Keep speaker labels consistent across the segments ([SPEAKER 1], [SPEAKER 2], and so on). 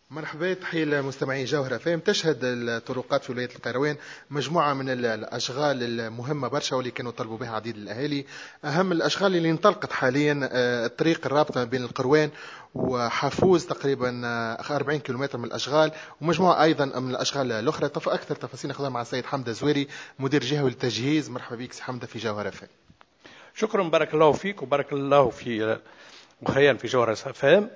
[SPEAKER 1] مرحبا، تحية لمستمعي جوهرة فهم. تشهد الطرقات في ولاية القيروان مجموعة من الأشغال المهمة برشا واللي كانوا طلبوا بها عديد الأهالي. أهم الأشغال اللي انطلقت حاليا الطريق الرابطة بين القروان وحافوز، تقريبا 40 كيلومتر من الأشغال، ومجموعة أيضا من الأشغال الأخرى. أكثر تفاصيل ناخذها مع السيد حمدة زويري، مدير جهوي للتجهيز. مرحبا بك سي حمدة في جوهرة فهم.
[SPEAKER 2] شكرا، بارك الله فيك وبارك الله في مخيا في جوهرة فهم.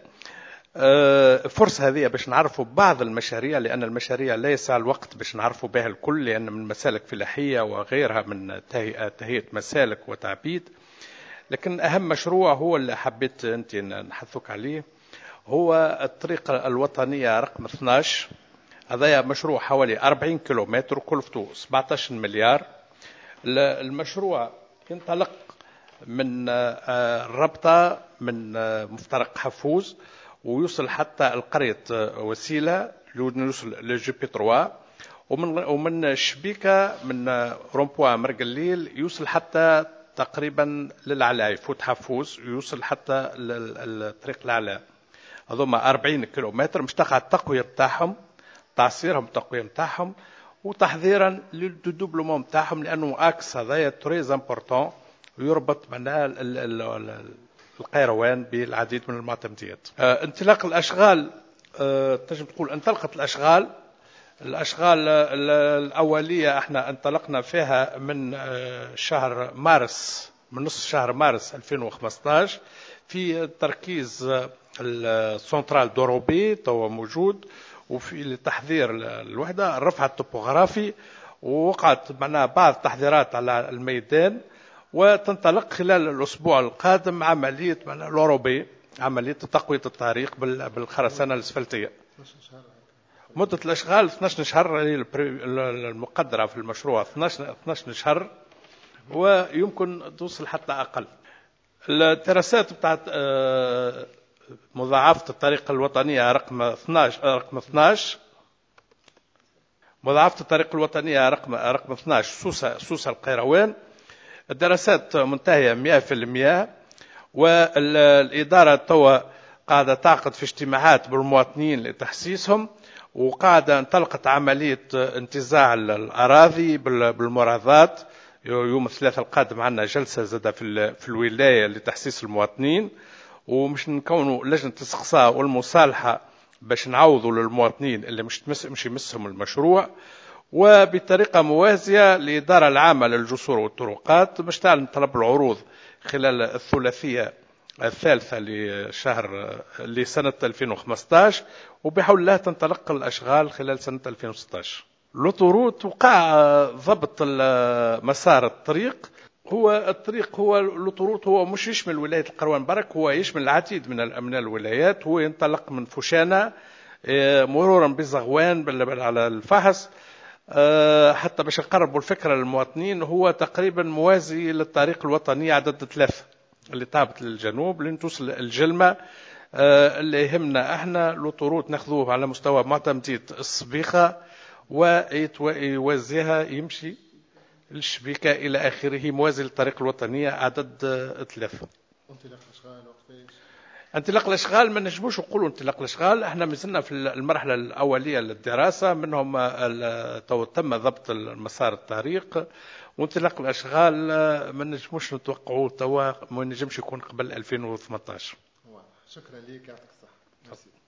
[SPEAKER 2] فرصة هذه باش نعرفوا بعض المشاريع، لأن المشاريع لا يسع الوقت باش نعرفوا بها الكل، لأن من مسالك فلاحية وغيرها من تهيئة مسالك وتعبيد. لكن أهم مشروع هو اللي حبيت أنت نحثك عليه، هو الطريقة الوطنية رقم 12. هذا مشروع حوالي 40 كيلومتر وكلفته 17 مليار. المشروع ينطلق من الربطة، من مفترق حفوز، ويوصل حتى القرية وسيلة، يوصل لجي بي 3، ومن الشبيكة من رومبوا مرقليل يوصل حتى تقريبا للعلاء، يفوت حفوز ويوصل حتى الطريق العلاء. هذوما 40 كيلومتر مش تقع التقوية بتاعهم، تعصيرهم التقوية بتاعهم وتحذيرا للدوبلومون بتاعهم، لأنه أكس هذايا تريز امبورتون ويربط معناها القيروان بالعديد من المعتمديات. انطلاق الأشغال، تنجم تقول انطلقت الأشغال الأولية احنا انطلقنا فيها من شهر مارس، من نصف شهر مارس 2015، في تركيز السنترال دوروبي تو موجود، وفي تحذير الوحدة الرفع التوبوغرافي، ووقعت معنا بعض التحذيرات على الميدان. وتنطلق خلال الأسبوع القادم عملية الأوروبي، عملية تقوية الطريق بالخرسانة الأسفلتية. مدة الأشغال 12 شهر المقدرة في المشروع، 12 شهر، ويمكن توصل حتى أقل. الدراسات بتاعت مضاعفة الطريق الوطنية رقم 12 مضاعفة الطريق الوطنية رقم 12 سوسة القيروان. الدراسات منتهية 100%، والإدارة توا قاعدة تعقد في اجتماعات بالمواطنين لتحسيسهم، وقاعدة انطلقت عملية انتزاع الأراضي بالمراضات. يوم الثلاثاء القادم عندنا جلسة زادة في الولاية لتحسيس المواطنين، ومش نكونوا لجنة استقصاء والمصالحة باش نعوضوا للمواطنين اللي مش يمسهم المشروع. وبطريقة موازية الإدارة العامة للجسور والطرقات باش تعلن طلب العروض خلال الثلاثية الثالثة لسنة 2015، وبحول الله تنطلق الأشغال خلال سنة 2016. لوطوروت وقع ضبط مسار الطريق. هو اللوطوروت هو مش يشمل ولاية القروان برك، هو يشمل العديد من الولايات. هو ينطلق من فوشانة مرورا بزغوان على الفحص، حتى باش نقربوا الفكرة للمواطنين. هو تقريبا موازي للطريق الوطني عدد 3 اللي تهبط للجنوب لين توصل الجلمة. اللي يهمنا احنا لوطوروت ناخذوه على مستوى معتمدية الصبيخة، ويوازيها يمشي الشبيكة إلى آخره، موازي للطريق الوطنية عدد 3. انطلاق الأشغال ما نجموش نقولوا انطلاق الأشغال، احنا مازلنا في المرحلة الأولية للدراسة، منهم تم ضبط المسار الطريق. وانطلاق الأشغال ما نجموش نتوقعوه توا، ما نجمش يكون قبل 2018.
[SPEAKER 1] شكرا لك، يعطيك الصحة.